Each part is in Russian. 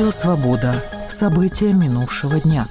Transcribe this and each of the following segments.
Радио «Свобода». События минувшего дня.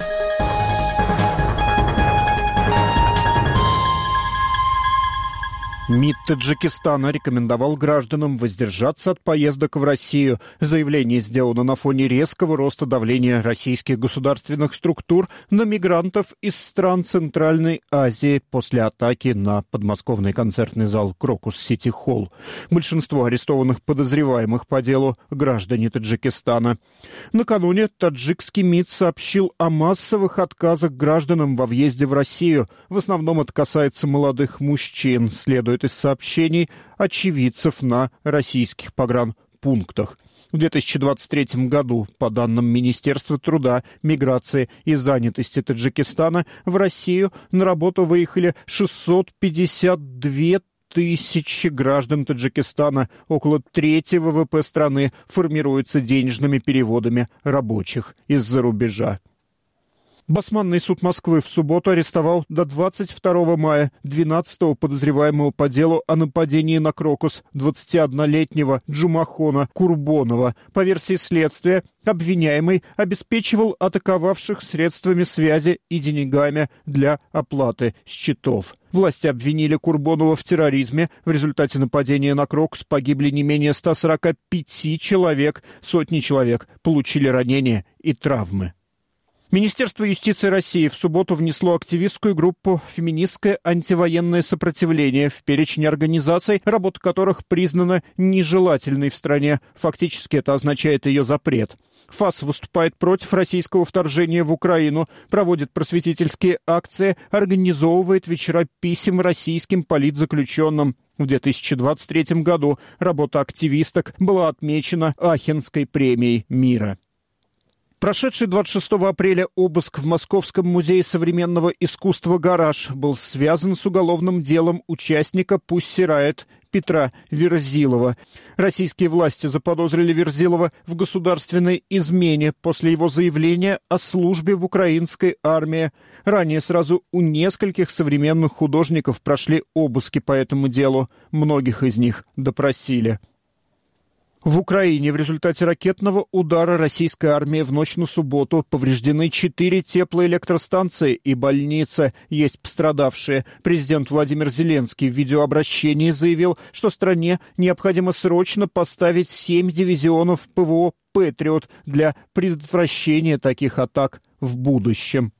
МИД Таджикистана рекомендовал гражданам воздержаться от поездок в Россию. Заявление сделано на фоне резкого роста давления российских государственных структур на мигрантов из стран Центральной Азии после атаки на подмосковный концертный зал «Крокус Сити Холл». Большинство арестованных подозреваемых по делу – граждане Таджикистана. Накануне таджикский МИД сообщил о массовых отказах гражданам во въезде в Россию. В основном это касается молодых мужчин, следует из сообщений очевидцев на российских погранпунктах. В 2023 году, по данным Министерства труда, миграции и занятости Таджикистана, в Россию на работу выехали 652 тысячи граждан Таджикистана. Около трети ВВП страны формируется денежными переводами рабочих из-за рубежа. Басманный суд Москвы в субботу арестовал до 22 мая 12-го подозреваемого по делу о нападении на Крокус 21-летнего Джумахона Курбонова. По версии следствия, обвиняемый обеспечивал атаковавших средствами связи и деньгами для оплаты счетов. Власти обвинили Курбонова в терроризме. В результате нападения на Крокус погибли не менее 145 человек, сотни человек получили ранения и травмы. Министерство юстиции России в субботу внесло активистскую группу «Феминистское антивоенное сопротивление» в перечень организаций, работа которых признана нежелательной в стране. Фактически это означает ее запрет. ФАС выступает против российского вторжения в Украину, проводит просветительские акции, организовывает вечера писем российским политзаключенным. В 2023 году работа активисток была отмечена Ахенской премией мира. Прошедший 26 апреля обыск в Московском музее современного искусства «Гараж» был связан с уголовным делом участника «Пусси Райот» Петра Верзилова. Российские власти заподозрили Верзилова в государственной измене после его заявления о службе в украинской армии. Ранее сразу у нескольких современных художников прошли обыски по этому делу. Многих из них допросили. В Украине в результате ракетного удара российской армии в ночь на субботу повреждены 4 теплоэлектростанции и больница. Есть пострадавшие. Президент Владимир Зеленский в видеообращении заявил, что стране необходимо срочно поставить 7 дивизионов ПВО «Патриот» для предотвращения таких атак в будущем.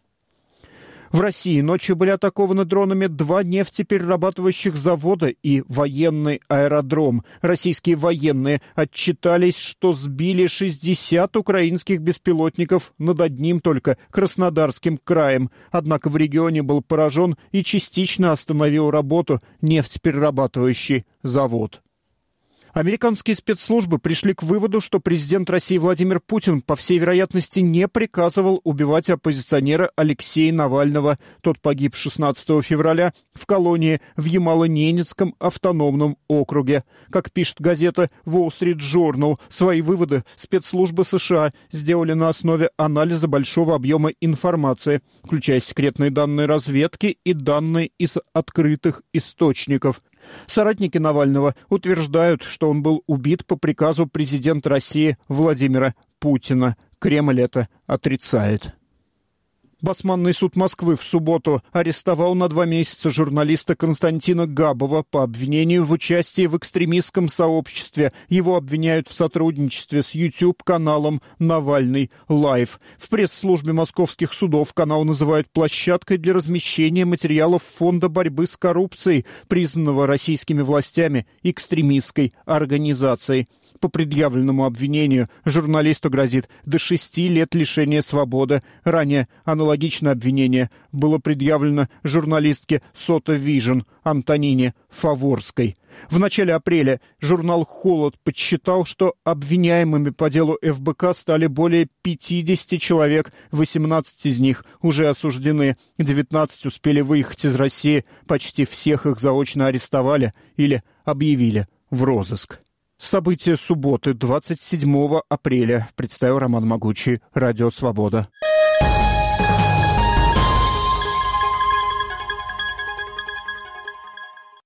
В России ночью были атакованы дронами 2 нефтеперерабатывающих завода и военный аэродром. Российские военные отчитались, что сбили 60 украинских беспилотников над одним только Краснодарским краем. Однако в регионе был поражен и частично остановил работу нефтеперерабатывающий завод. Американские спецслужбы пришли к выводу, что президент России Владимир Путин, по всей вероятности, не приказывал убивать оппозиционера Алексея Навального. Тот погиб 16 февраля в колонии в Ямало-Ненецком автономном округе. Как пишет газета Wall Street Journal, свои выводы спецслужбы США сделали на основе анализа большого объема информации, включая секретные данные разведки и данные из открытых источников. Соратники Навального утверждают, что он был убит по приказу президента России Владимира Путина. Кремль это отрицает. Басманный суд Москвы в субботу арестовал на 2 месяца журналиста Константина Габова по обвинению в участии в экстремистском сообществе. Его обвиняют в сотрудничестве с YouTube-каналом «Навальный Лайв». В пресс-службе московских судов канал называют площадкой для размещения материалов Фонда борьбы с коррупцией, признанного российскими властями экстремистской организацией. По предъявленному обвинению журналисту грозит до 6 лет лишения свободы. Ранее аналогичное обвинение было предъявлено журналистке Сота Вижн Антонине Фаворской. В начале апреля журнал «Холод» подсчитал, что обвиняемыми по делу ФБК стали более 50 человек, 18 из них уже осуждены, 19 успели выехать из России, почти всех их заочно арестовали или объявили в розыск. События субботы, 27 апреля, представил Роман Могучий, Радио «Свобода».